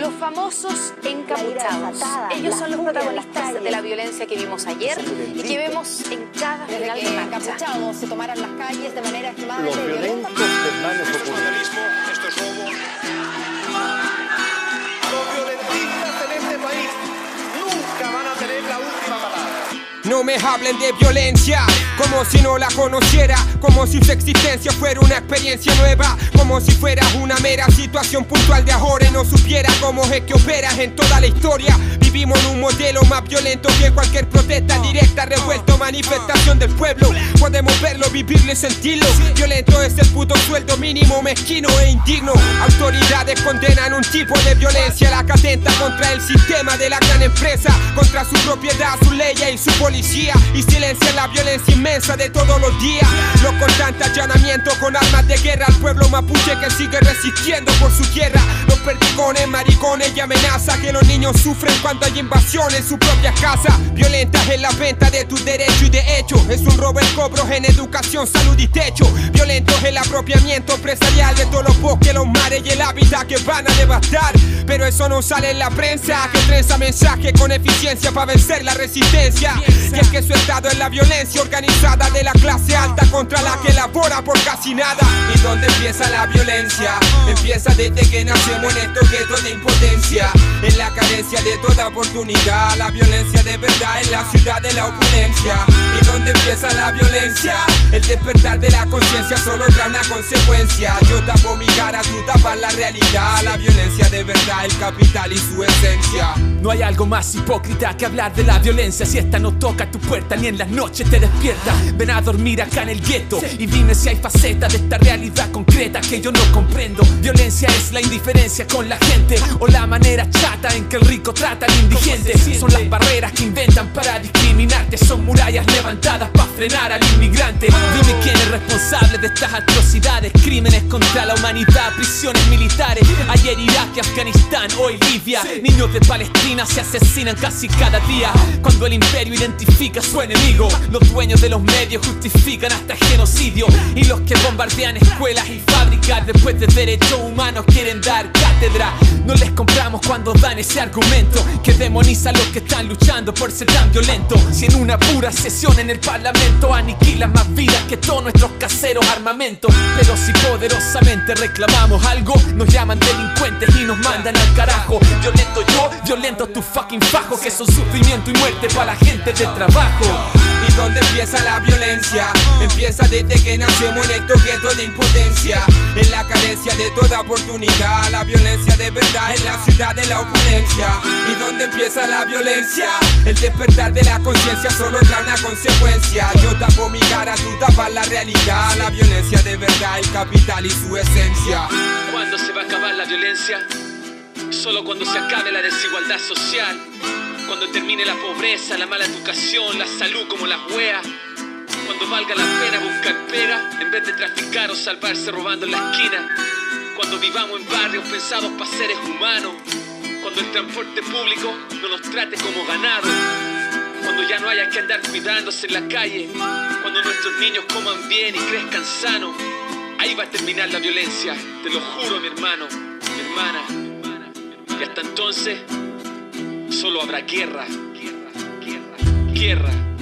Los famosos encapuchados. Ellos son los protagonistas de la violencia que vimos ayer y que vemos en cada final de marcha. Encapuchados se tomaran las calles de manera extremadamente Los violenta. violentos desmanes Esto es ocurren. vandalismo, esto es robo. Los violentistas en este país nunca van a tener la última palabra. No me hablen de violencia, como si no la conociera, como si su existencia fuera una experiencia nueva, como si fuera una mera situación puntual de ahora y no supiera cómo es que operas en toda la historia. Vivimos en un modelo más violento que cualquier protesta directa, revuelta, manifestación del pueblo. Podemos verlo, vivirlo y sentirlo. Violento es el puto sueldo mínimo, mezquino e indigno. Autoridades condenan un tipo de violencia, la que atenta contra el sistema de la gran empresa, contra su propiedad, sus leyes y su policía, y silencian la violencia inmensa de todos los días. Los constantes allanamientos con armas de guerra al pueblo mapuche que sigue resistiendo por su tierra. Los perdigones, maricones y amenaza que los niños sufren cuando hay invasión en sus propias casas. Violentas en la venta de tus derechos y de hecho es un robo el cobro en educación, salud y techo. Violentos el apropiamiento empresarial de todos los bosques, los mares y el hábitat que van a devastar. Pero eso no sale en la prensa, que trenza mensaje con eficiencia para vencer la resistencia. Y es que su estado es la violencia organizada de la clase alta contra la que labora por casi nada. ¿Y dónde empieza la violencia? Empieza desde que nacemos en estos guetos de impotencia, en la carencia de toda oportunidad. La violencia de verdad en la ciudad de la opulencia. ¿Y dónde empieza la violencia? El despertar de la conciencia solo trae una consecuencia. Yo tapo mi cara, tú tapas la realidad. La violencia de verdad, el capital y su esencia. No hay algo más hipócrita que hablar de la violencia si esta no toca tu puerta ni en las noches te despierta. Ven a dormir acá en el gueto y dime si hay facetas de esta realidad concreta que yo no comprendo. Violencia es la indiferencia con la gente o la manera chata en que el rico trata al indigente. Son las barreras que inventan para discriminarte, son murallas levantadas para frenar al inmigrante. Dime quién es responsable de estas atrocidades, crímenes contra la humanidad, prisiones militares. Ayer Irak y Afganistán, hoy Libia. Niños de Palestina se asesinan casi cada día. Cuando el imperio identifica a su enemigo, los dueños de los medios justifican hasta el genocidio. Y los que bombardean escuelas y fábricas después de derechos humanos quieren dar cátedra. No les compramos cuando dan ese argumento que demoniza a los que están luchando por ser tan violentos. Si en una pura sesión en el parlamento aniquilan más vidas que todos nuestros caseros armamentos. Pero si poderosamente reclamamos algo, nos llaman delincuentes y nos mandan al carajo. Violento yo, violento tu fucking fajo, que son sufrimiento y muerte para la gente de trabajo. ¿Y dónde empieza la violencia? Empieza desde que nacemos en estos guetos de impotencia, en la carencia de toda oportunidad. La violencia de verdad en la ciudad de la opulencia. ¿Y dónde empieza la violencia? El despertar de la conciencia solo trae una consecuencia. Yo tapo mi cara, tú tapas la realidad. La violencia de verdad, el capital y su esencia. ¿Cuándo se va a acabar la violencia? Solo cuando se acabe la desigualdad social, cuando termine la pobreza, la mala educación, la salud como las weas, cuando valga la pena buscar pega en vez de traficar o salvarse robando en la esquina, cuando vivamos en barrios pensados para seres humanos, cuando el transporte público no nos trate como ganado, cuando ya no haya que andar cuidándose en la calle, cuando nuestros niños coman bien y crezcan sanos. Ahí va a terminar la violencia, te lo juro, mi hermano, mi hermana. Y hasta entonces solo habrá guerra, guerra, guerra, guerra.